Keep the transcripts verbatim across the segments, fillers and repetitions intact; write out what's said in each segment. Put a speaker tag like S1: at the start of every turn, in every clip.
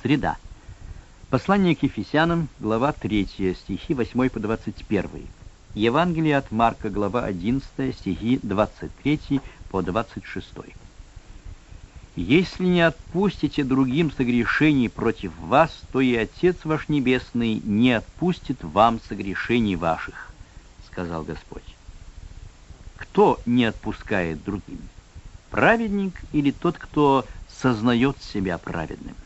S1: Среда. Послание к Ефесянам, глава третья, стихи восьмой по двадцать первый. Евангелие от Марка, глава одиннадцатая, стихи двадцать третий по двадцать шестой. «Если не отпустите другим согрешений против вас, то и Отец ваш Небесный не отпустит вам согрешений ваших», — сказал Господь. Кто не отпускает другим? Праведник или тот, кто сознает себя праведным?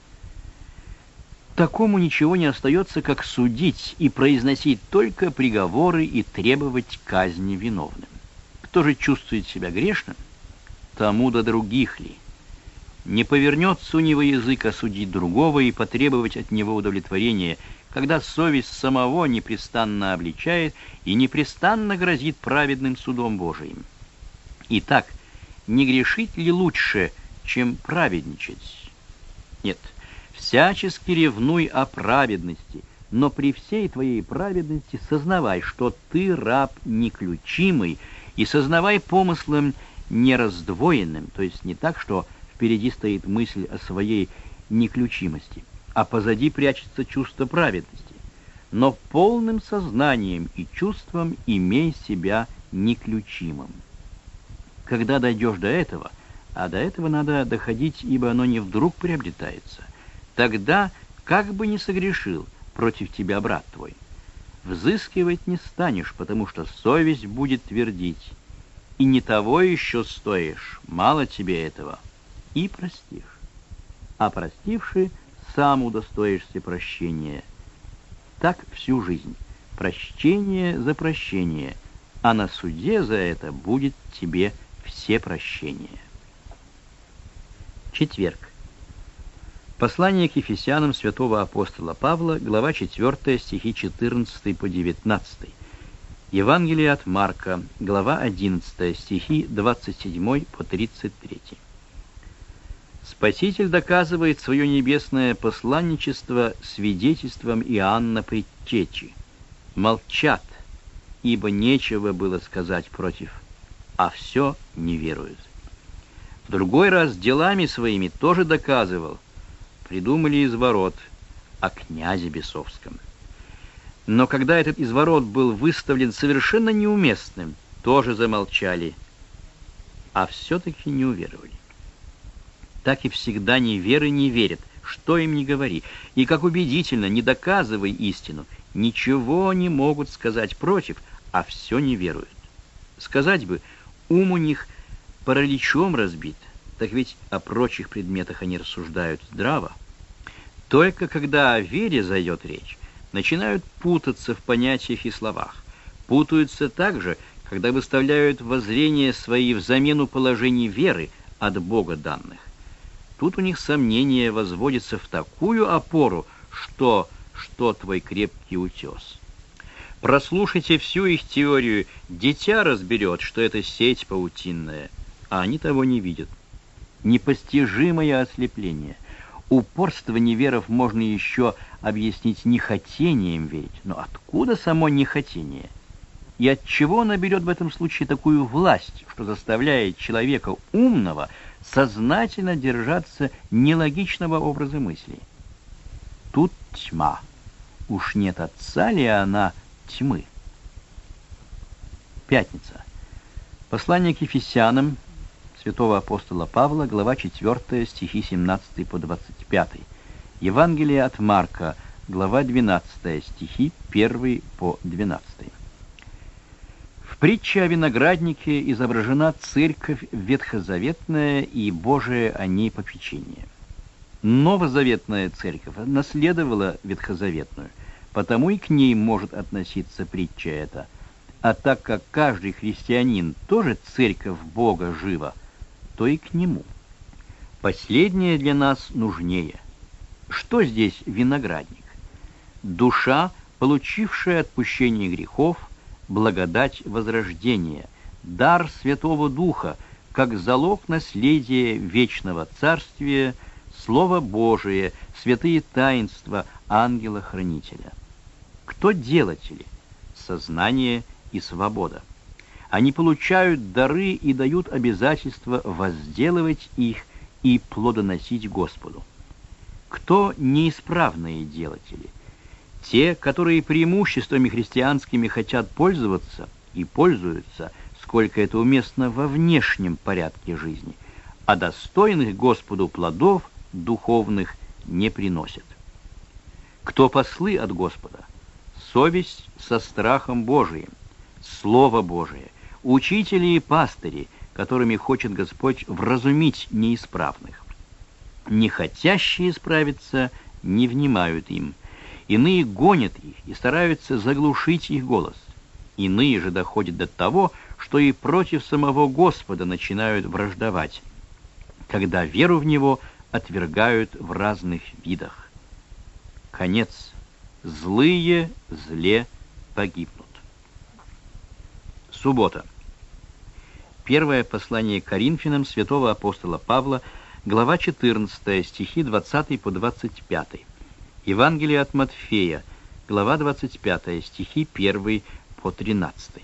S1: Такому ничего не остается, как судить и произносить только приговоры и требовать казни виновным. Кто же чувствует себя грешным, тому до других ли. Не повернется у него язык осудить другого и потребовать от него удовлетворения, когда совесть самого непрестанно обличает и непрестанно грозит праведным судом Божиим. Итак, не грешить ли лучше, чем праведничать? Нет. Всячески ревнуй о праведности, но при всей твоей праведности сознавай, что ты раб неключимый, и сознавай помыслом нераздвоенным, то есть не так, что впереди стоит мысль о своей неключимости, а позади прячется чувство праведности, но полным сознанием и чувством имей себя неключимым. Когда дойдешь до этого, а до этого надо доходить, ибо оно не вдруг приобретается, тогда, как бы ни согрешил против тебя брат твой, взыскивать не станешь, потому что совесть будет твердить: и не того еще стоишь, мало тебе этого, и простишь. А простивши, сам удостоишься прощения. Так всю жизнь. Прощение за прощение, а на суде за это будет тебе все прощения. Четверг. Послание к Ефесянам святого апостола Павла, глава четвёртая, стихи четырнадцатый по девятнадцатый. Евангелие от Марка, глава одиннадцатая, стихи двадцать седьмой по тридцать третий. Спаситель доказывает свое небесное посланничество свидетельством Иоанна Предтечи. Молчат, ибо нечего было сказать против, а все не веруют. В другой раз делами своими тоже доказывал, придумали изворот о князе бесовском. Но когда этот изворот был выставлен совершенно неуместным, тоже замолчали, а все-таки не уверовали. Так и всегда неверы не верят, что им ни говори, и как убедительно не доказывай истину, ничего не могут сказать против, а все не веруют. Сказать бы, ум у них параличом разбит, так ведь о прочих предметах они рассуждают здраво. Только когда о вере зайдет речь, начинают путаться в понятиях и словах. Путаются также, когда выставляют воззрения свои в замену положений веры от Бога данных. Тут у них сомнение возводится в такую опору, что «что твой крепкий утес». Прослушайте всю их теорию, дитя разберет, что это сеть паутинная, а они того не видят. Непостижимое ослепление. Упорство неверов можно еще объяснить нехотением верить, но откуда само нехотение? И от чего оно берет в этом случае такую власть, что заставляет человека умного сознательно держаться нелогичного образа мысли? Тут тьма. Уж нет отца ли она тьмы? Пятница. Послание к Ефесянам святого апостола Павла, глава четвёртая, стихи семнадцатый по двадцать пятый. Евангелие от Марка, глава двенадцатая, стихи первый по двенадцатый. В притче о винограднике изображена церковь ветхозаветная и Божие о ней попечение. Новозаветная церковь наследовала ветхозаветную, потому и к ней может относиться притча эта. А так как каждый христианин тоже церковь Бога жива, то и к нему. Последнее для нас нужнее. Что здесь виноградник? Душа, получившая отпущение грехов, благодать возрождения, дар Святого Духа, как залог наследия вечного царствия, Слово Божие, святые таинства ангела-хранителя. Кто делатели? Сознание и свобода. Они получают дары и дают обязательство возделывать их и плодоносить Господу. Кто неисправные делатели? Те, которые преимуществами христианскими хотят пользоваться и пользуются, сколько это уместно во внешнем порядке жизни, а достойных Господу плодов духовных не приносят. Кто послы от Господа? Совесть со страхом Божиим, Слово Божие, учители и пастыри, которыми хочет Господь вразумить неисправных. Не хотящие исправиться не внимают им, иные гонят их и стараются заглушить их голос. Иные же доходят до того, что и против самого Господа начинают враждовать, когда веру в Него отвергают в разных видах. Конец. Злые зле погибнут. Суббота. Первое послание к Коринфянам святого апостола Павла, глава четырнадцатая, стихи двадцатый по двадцать пятый. Евангелие от Матфея, глава двадцать пятая, стихи первый по тринадцатый.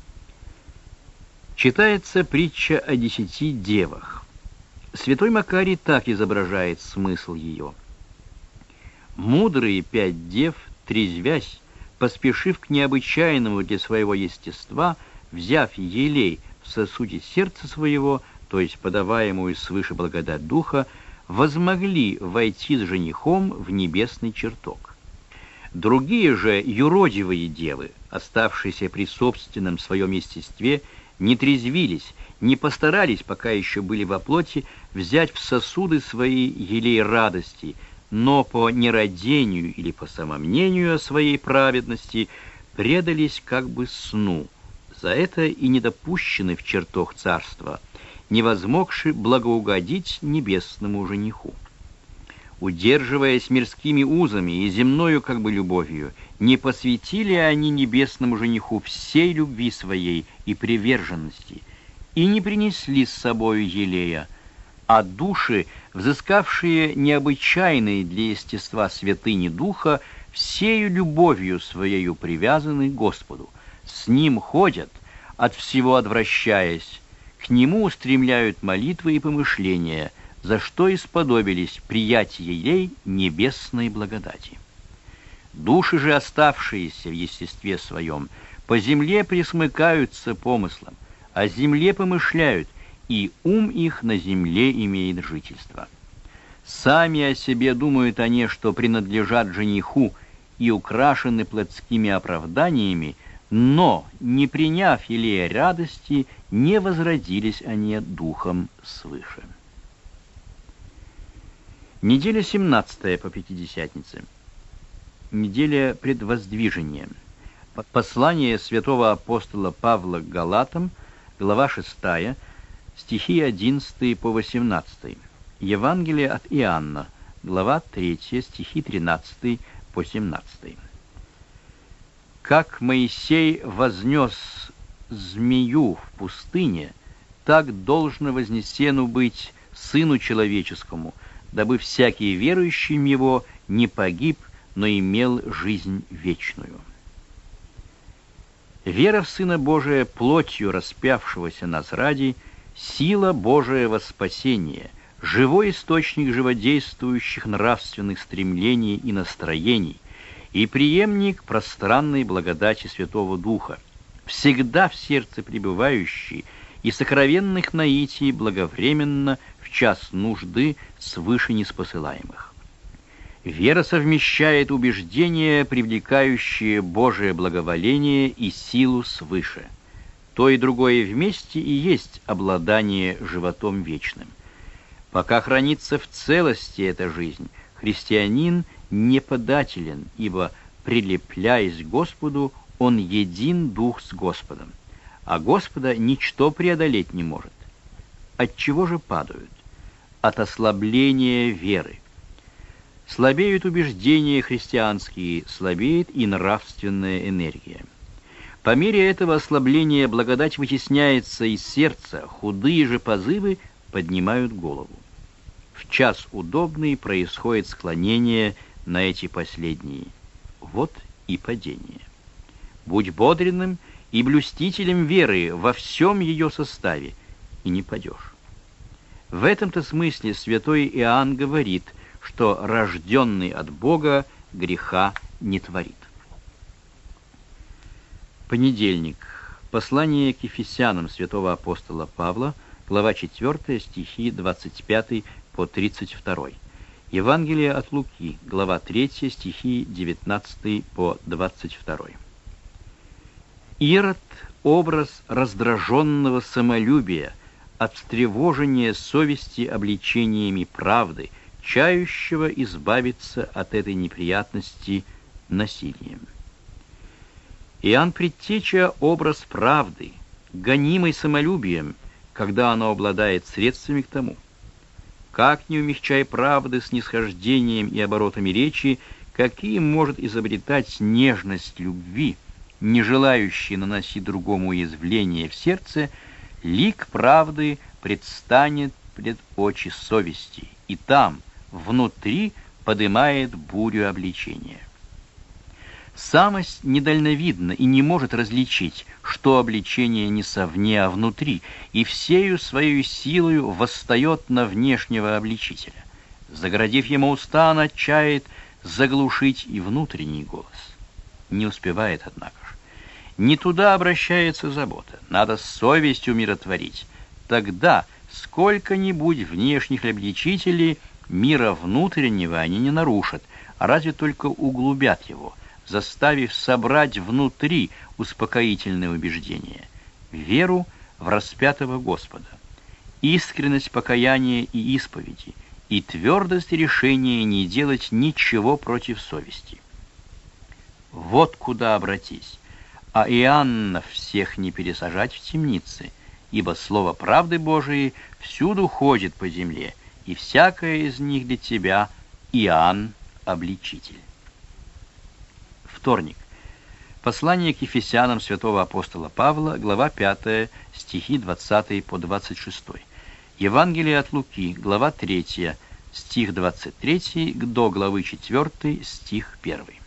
S1: Читается притча о десяти девах. Святой Макарий так изображает смысл ее. «Мудрые пять дев, трезвясь, поспешив к необычайному для своего естества, взяв елей в сосуде сердца своего, то есть подаваемую свыше благодать Духа, возмогли войти с женихом в небесный чертог. Другие же юродивые девы, оставшиеся при собственном своем естестве, не трезвились, не постарались, пока еще были во плоти, взять в сосуды свои елей радости, но по нерадению или по самомнению о своей праведности предались как бы сну. За это и не допущены в чертог царства, не возмогши благоугодить небесному жениху. Удерживаясь мирскими узами и земною как бы любовью, не посвятили они небесному жениху всей любви своей и приверженности, и не принесли с собою елея, а души, взыскавшие необычайные для естества святыни Духа, всею любовью своею привязаны к Господу, с Ним ходят, от всего отвращаясь, к Нему устремляют молитвы и помышления, за что исподобились приять елей небесной благодати. Души же, оставшиеся в естестве своем, по земле присмыкаются помыслом, о земле помышляют, и ум их на земле имеет жительство. Сами о себе думают они, что принадлежат жениху, и украшены плотскими оправданиями, но, не приняв елея радости, не возродились они духом свыше. Неделя семнадцатая по Пятидесятнице. Неделя предвоздвижения. Послание святого апостола Павла к Галатам, глава шестая, стихи одиннадцатый по восемнадцатый. Евангелие от Иоанна, глава третья, стихи тринадцатый по семнадцатый. «Как Моисей вознес змею в пустыне, так должно вознесену быть Сыну Человеческому, дабы всякий верующий в Него не погиб, но имел жизнь вечную». Вера в Сына Божия, плотью распявшегося нас ради, сила Божия во спасение, живой источник живодействующих нравственных стремлений и настроений, и преемник пространной благодати Святого Духа, всегда в сердце пребывающий и сокровенных наитий благовременно в час нужды свыше неспосылаемых. Вера совмещает убеждения, привлекающие Божие благоволение и силу свыше. То и другое вместе и есть обладание животом вечным. Пока хранится в целости эта жизнь, христианин не подателен, ибо, прилепляясь к Господу, он един дух с Господом, а Господа ничто преодолеть не может. От чего же падают? От ослабления веры. Слабеют убеждения христианские, слабеет и нравственная энергия. По мере этого ослабления благодать вытесняется из сердца, худые же позывы поднимают голову. В час удобный происходит склонение на эти последние. Вот и падение. Будь бодренным и блюстителем веры во всем ее составе, и не падешь. В этом-то смысле святой Иоанн говорит, что рожденный от Бога греха не творит. Понедельник. Послание к Ефесянам святого апостола Павла, глава четвёртая, стихи двадцать пятый по тридцать два. Евангелие от Луки, глава третья, стихи девятнадцатый по двадцать два. Ирод — образ раздраженного самолюбия, от встревожения совести обличениями правды, чающего избавиться от этой неприятности насилием. Иоанн Предтеча — образ правды, гонимой самолюбием, когда оно обладает средствами к тому. Как не умягчай правды снисхождением и оборотами речи, какие может изобретать нежность любви, не желающий наносить другому уязвление в сердце, лик правды предстанет пред очи совести, и там, внутри, подымает бурю обличения. Самость недальновидна и не может различить, что обличение не совне, а внутри, и всею своей силою восстает на внешнего обличителя. Загородив ему уста, она чает заглушить и внутренний голос. Не успевает, однако же. Не туда обращается забота, надо совесть умиротворить. Тогда сколько-нибудь внешних обличителей мира внутреннего они не нарушат, а разве только углубят его, заставив собрать внутри успокоительное убеждение, веру в распятого Господа, искренность покаяния и исповеди и твердость решения не делать ничего против совести. Вот куда обратись, а Иоаннов всех не пересажать в темницы, ибо слово правды Божией всюду ходит по земле, и всякое из них для тебя Иоанн обличитель. Вторник. Послание к Ефесянам святого апостола Павла, глава пятая, стихи двадцатый по двадцать шестой. Евангелие от Луки, глава третья, стих двадцать третий до главы четвёртой, стих первый.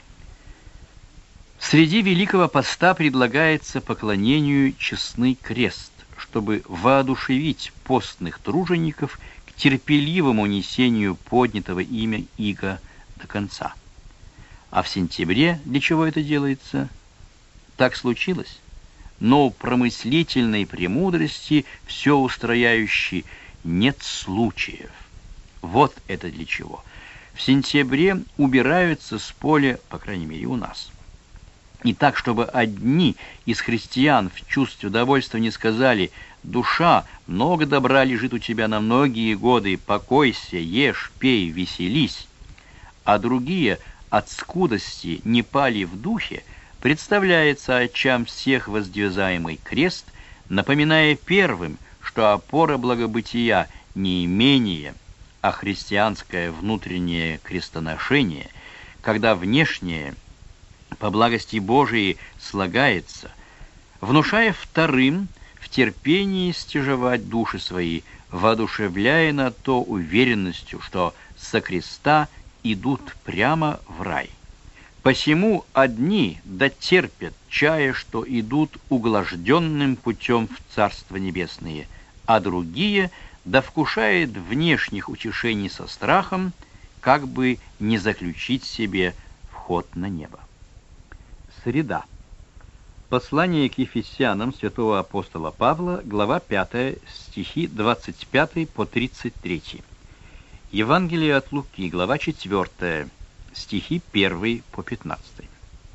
S1: Среди Великого Поста предлагается поклонению честный крест, чтобы воодушевить постных тружеников к терпеливому несению поднятого имя Иго до конца. А в сентябре для чего это делается? Так случилось. Но у промыслительной премудрости, все устрояющей, нет случаев. Вот это для чего. В сентябре убираются с поля, по крайней мере у нас. И так, чтобы одни из христиан в чувстве удовольствия не сказали: «Душа, много добра лежит у тебя на многие годы, покойся, ешь, пей, веселись», а другие от скудости не пали в духе, представляется очам всех воздвизаемый крест, напоминая первым, что опора благобытия не имение, а христианское внутреннее крестоношение, когда внешнее по благости Божией слагается, внушая вторым в терпении стяжевать души свои, воодушевляя на то уверенностью, что со креста идут прямо в рай. Посему одни дотерпят, чая, что идут углажденным путем в Царство Небесное, а другие довкушают внешних утешений со страхом, как бы не заключить себе вход на небо. Среда. Послание к Ефесянам святого апостола Павла, глава пятая, стихи двадцать пятый по тридцать третий. Евангелие от Луки, глава четвёртая, стихи первый по пятнадцатый.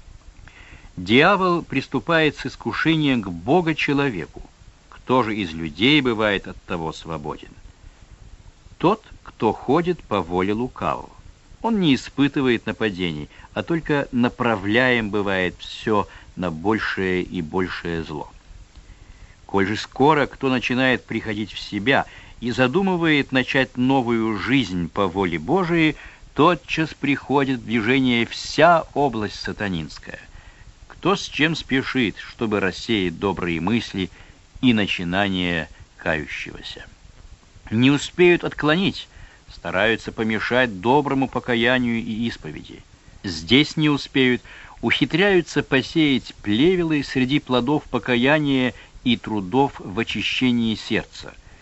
S1: Дьявол приступает с искушением к Бога-человеку. Кто же из людей бывает от того свободен? Тот, кто ходит по воле лукавого. Он не испытывает нападений, а только направляем бывает все на большее и большее зло. Коль же скоро кто начинает приходить в себя и задумывает начать новую жизнь по воле Божией, тотчас приходит в движение вся область сатанинская. Кто с чем спешит, чтобы рассеять добрые мысли и начинания кающегося? Не успеют отклонить, стараются помешать доброму покаянию и исповеди. Здесь не успеют, ухитряются посеять плевелы среди плодов покаяния и трудов в очищении сердца.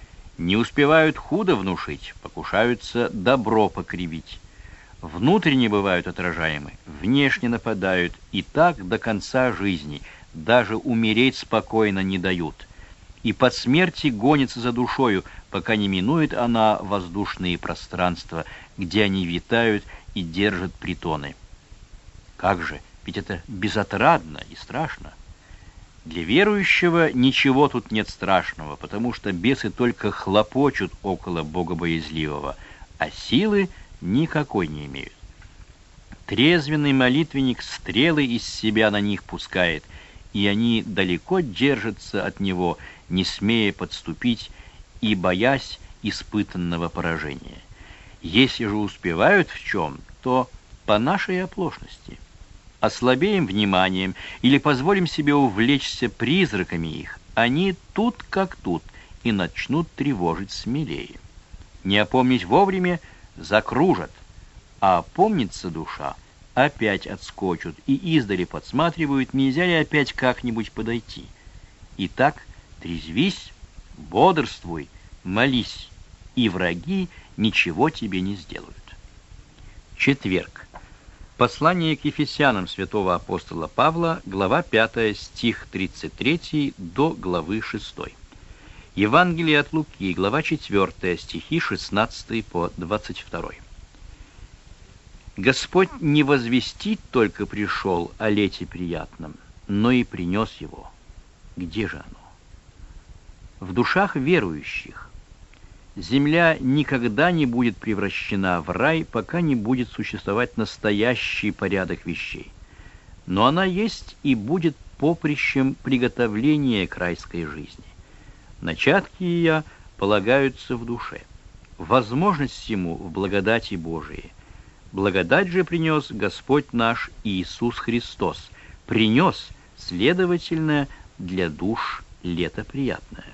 S1: Не успевают худо внушить, покушаются добро покривить. Внутренне бывают отражаемы, внешне нападают, и так до конца жизни, даже умереть спокойно не дают. И под смерти гонится за душою, пока не минует она воздушные пространства, где они витают и держат притоны. Как же, ведь это безотрадно и страшно. Для верующего ничего тут нет страшного, потому что бесы только хлопочут около богобоязливого, а силы никакой не имеют. Трезвенный молитвенник стрелы из себя на них пускает, и они далеко держатся от него, не смея подступить и боясь испытанного поражения. Если же успевают в чем, то по нашей оплошности. Ослабеем вниманием или позволим себе увлечься призраками их, они тут как тут и начнут тревожить смелее. Не опомнить вовремя — закружат, а опомнится душа — опять отскочат и издали подсматривают, нельзя ли опять как-нибудь подойти. Итак, трезвись, бодрствуй, молись, и враги ничего тебе не сделают. Четверг. Послание к Ефесянам святого апостола Павла, глава пятая, стих тридцать третий до главы шестой. Евангелие от Луки, глава четвёртая, стихи шестнадцатый по двадцать второй. Господь не возвестить только пришел о лете приятном, но и принес его. Где же оно? В душах верующих. Земля никогда не будет превращена в рай, пока не будет существовать настоящий порядок вещей. Но она есть и будет поприщем приготовления к райской жизни. Начатки ее полагаются в душе. Возможность всему в благодати Божией. Благодать же принес Господь наш Иисус Христос. Принес, следовательно, для душ лето приятное.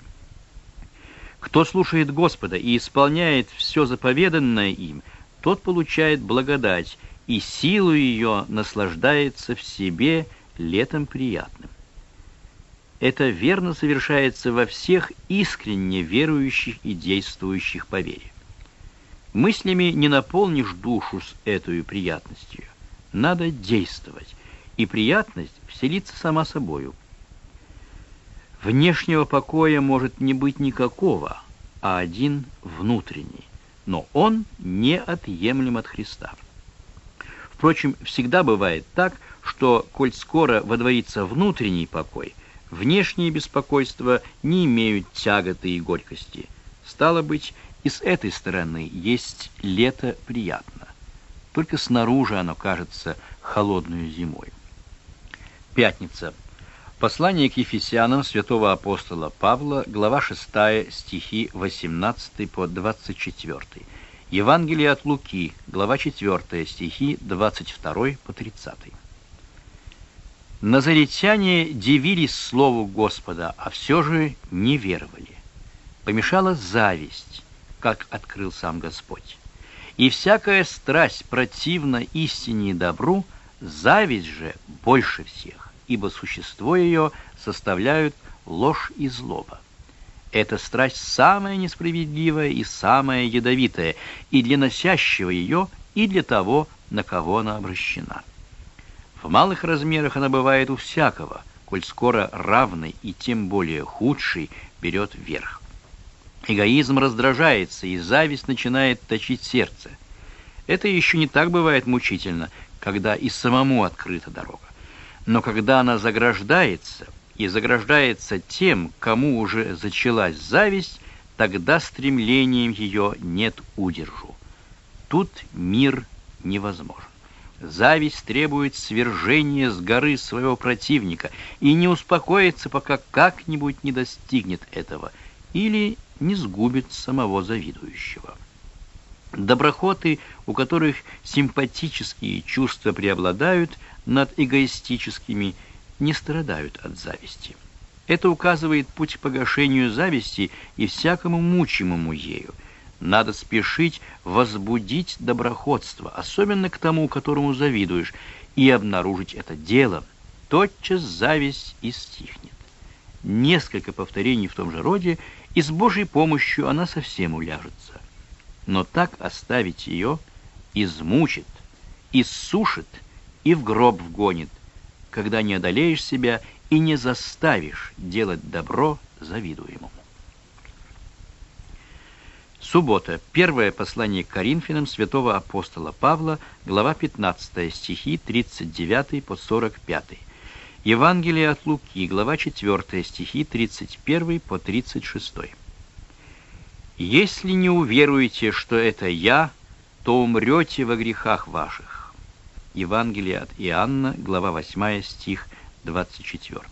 S1: Кто слушает Господа и исполняет все заповеданное им, тот получает благодать, и силу ее наслаждается в себе летом приятным. Это верно совершается во всех искренне верующих и действующих по вере. Мыслями не наполнишь душу с этой приятностью. Надо действовать, и приятность вселится сама собою. Внешнего покоя может не быть никакого, а один внутренний, но он неотъемлем от Христа. Впрочем, всегда бывает так, что, коль скоро водворится внутренний покой, внешние беспокойства не имеют тяготы и горькости. Стало быть, и с этой стороны есть лето приятно. Только снаружи оно кажется холодной зимой. Пятница. Послание к Ефесянам святого апостола Павла, глава шестая, стихи восемнадцатый по двадцать четвёртый. Евангелие от Луки, глава четвёртая, стихи двадцать второй по тридцатый. Назаретяне дивились слову Господа, а все же не веровали. Помешала зависть, как открыл сам Господь. И всякая страсть противна истине и добру, зависть же больше всех, ибо существо ее составляют ложь и злоба. Эта страсть самая несправедливая и самая ядовитая, и для носящего ее, и для того, на кого она обращена. В малых размерах она бывает у всякого, коль скоро равный и тем более худший берет верх. Эгоизм раздражается, и зависть начинает точить сердце. Это еще не так бывает мучительно, когда и самому открыта дорога. Но когда она заграждается, и заграждается тем, кому уже зачалась зависть, тогда стремлением ее нет удержу. Тут мир невозможен. Зависть требует свержения с горы своего противника и не успокоится, пока как-нибудь не достигнет этого или не сгубит самого завидующего. Доброхоты, у которых симпатические чувства преобладают над эгоистическими, не страдают от зависти. Это указывает путь к погашению зависти и всякому мучимому ею. Надо спешить возбудить доброходство, особенно к тому, которому завидуешь, и обнаружить это делом. Тотчас зависть и стихнет. Несколько повторений в том же роде, и с Божьей помощью она совсем уляжется. Но так оставить ее измучит, иссушит и в гроб вгонит, когда не одолеешь себя и не заставишь делать добро завидуемому. Суббота. Первое послание к Коринфянам святого апостола Павла, глава пятнадцатая, стихи тридцать девятый по сорок пятый. Евангелие от Луки, глава четвёртая, стихи тридцать первый по тридцать шестой. «Если не уверуете, что это я, то умрете во грехах ваших». Евангелие от Иоанна, глава восьмая, стих двадцать четвёртый.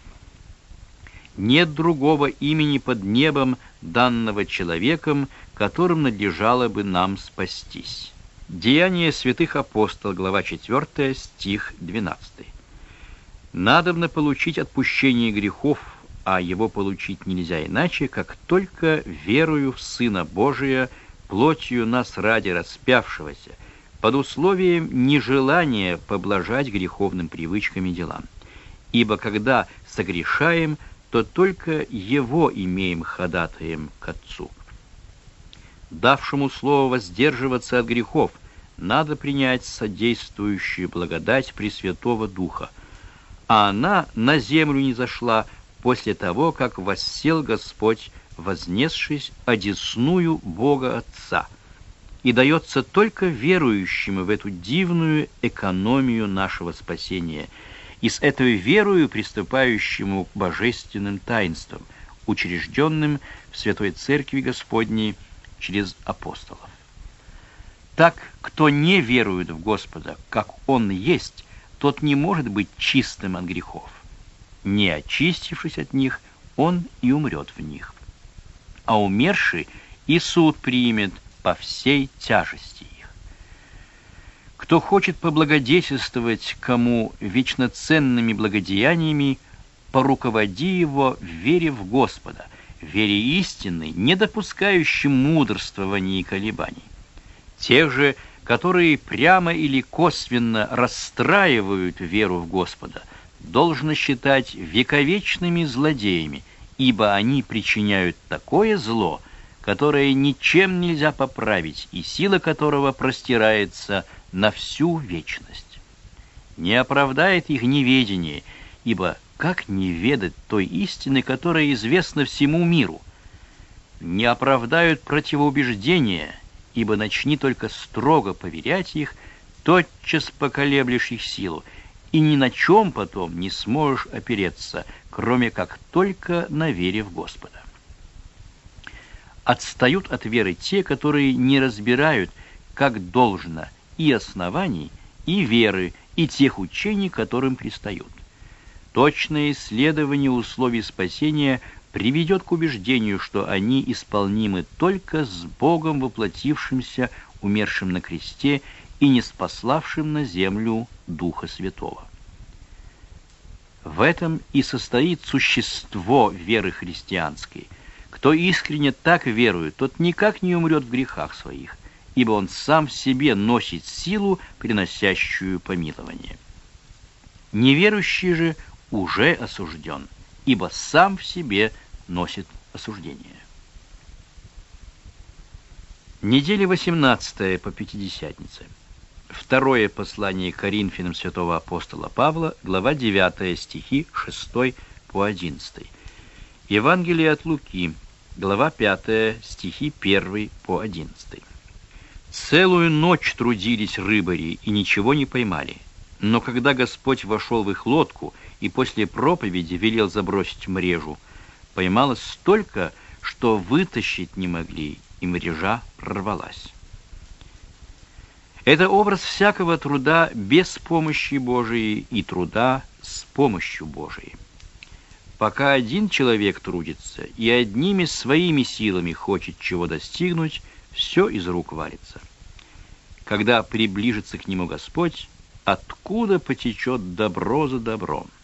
S1: «Нет другого имени под небом, данного человеком, которым надлежало бы нам спастись». Деяния святых апостолов, глава четвёртая, стих двенадцатый. «Надобно получить отпущение грехов, а его получить нельзя иначе, как только верою в Сына Божия, плотью нас ради распявшегося, под условием нежелания поблажать греховным привычкам и делам. Ибо когда согрешаем, то только Его имеем ходатаем к Отцу. Давшему слово воздерживаться от грехов, надо принять содействующую благодать Пресвятого Духа, а она на землю не зашла после того, как воссел Господь, вознесшись одесную Бога Отца, и дается только верующим в эту дивную экономию нашего спасения, и с этой верою приступающему к божественным таинствам, учрежденным в Святой Церкви Господней через апостолов. Так, кто не верует в Господа, как Он есть, тот не может быть чистым от грехов. Не очистившись от них, он и умрет в них. А умерший и суд примет по всей тяжести их. Кто хочет поблагодетельствовать кому вечно ценными благодеяниями, поруководи его в вере в Господа, в вере истинной, не допускающей мудрствований и колебаний. Тех же, которые прямо или косвенно расстраивают веру в Господа, должно считать вековечными злодеями, ибо они причиняют такое зло, которое ничем нельзя поправить, и сила которого простирается на всю вечность. Не оправдает их неведение, ибо как не ведать той истины, которая известна всему миру? Не оправдают противоубеждения, ибо начни только строго поверять их, тотчас поколеблешь их силу, и ни на чем потом не сможешь опереться, кроме как только на вере в Господа. Отстают от веры те, которые не разбирают, как должно, и оснований, и веры, и тех учений, которым пристают. Точное исследование условий спасения приведет к убеждению, что они исполнимы только с Богом воплотившимся, умершим на кресте и неспославшим на землю Духа Святого. В этом и состоит существо веры христианской. Кто искренне так верует, тот никак не умрет в грехах своих, ибо он сам в себе носит силу, приносящую помилование. Неверующий же уже осужден, ибо сам в себе носит осуждение. Неделя восемнадцатая по Пятидесятнице. Второе послание к Коринфянам святого апостола Павла, глава девятая, стихи шестой по одиннадцатый. Евангелие от Луки, глава пятая, стихи первый по одиннадцатый. «Целую ночь трудились рыбари и ничего не поймали. Но когда Господь вошел в их лодку и после проповеди велел забросить мрежу, поймалось столько, что вытащить не могли, и мрежа прорвалась». Это образ всякого труда без помощи Божией и труда с помощью Божией. Пока один человек трудится и одними своими силами хочет чего достигнуть, все из рук валится. Когда приближится к нему Господь, откуда потечет добро за добром?